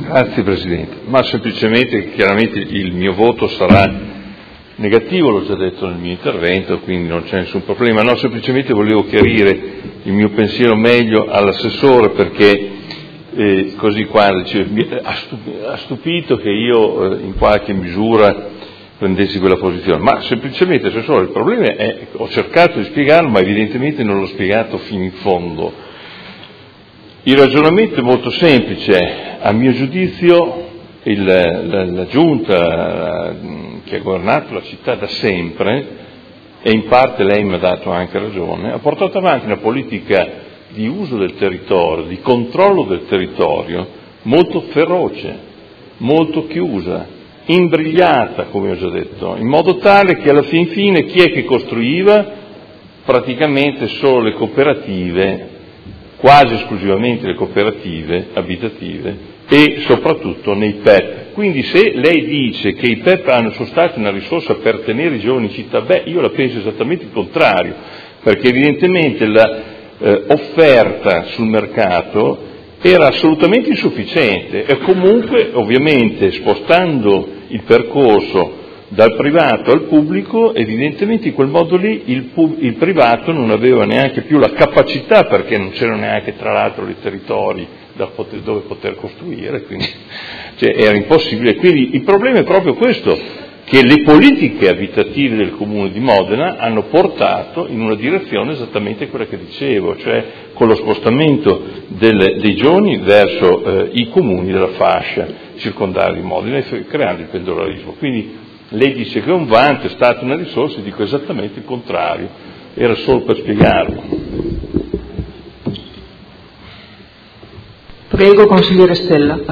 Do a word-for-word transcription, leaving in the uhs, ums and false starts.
Grazie Presidente, ma semplicemente, chiaramente il mio voto sarà negativo, l'ho già detto nel mio intervento, quindi non c'è nessun problema. No, semplicemente volevo chiarire il mio pensiero meglio all'assessore, perché eh, così qua cioè, ha stupito che io eh, in qualche misura prendessi quella posizione, ma semplicemente, assessore, il problema è, ho cercato di spiegarlo, ma evidentemente non l'ho spiegato fino in fondo. Il ragionamento è molto semplice. A mio giudizio il, la, la giunta che ha governato la città da sempre, e in parte lei mi ha dato anche ragione, ha portato avanti una politica di uso del territorio, di controllo del territorio molto feroce, molto chiusa, imbrigliata, come ho già detto, in modo tale che alla fin fine chi è che costruiva? Praticamente solo le cooperative, quasi esclusivamente le cooperative abitative e soprattutto nei P E P. Quindi se lei dice che i P E P hanno, sono stati una risorsa per tenere i giovani in città, beh, io la penso esattamente il contrario, perché evidentemente l'offerta eh, sul mercato era assolutamente insufficiente e comunque, ovviamente, spostando il percorso dal privato al pubblico, evidentemente in quel modo lì il, pub- il privato non aveva neanche più la capacità, perché non c'erano neanche tra l'altro i territori da poter, dove poter costruire, quindi cioè, era impossibile. Quindi il problema è proprio questo, che le politiche abitative del Comune di Modena hanno portato in una direzione esattamente quella che dicevo, cioè con lo spostamento del, dei giovani verso eh, i comuni della fascia circondale di Modena, creando il pendolarismo. Quindi lei dice che è un vanto, è stata una risorsa, io dico esattamente il contrario, era solo per spiegarlo. Prego, consigliere Stella.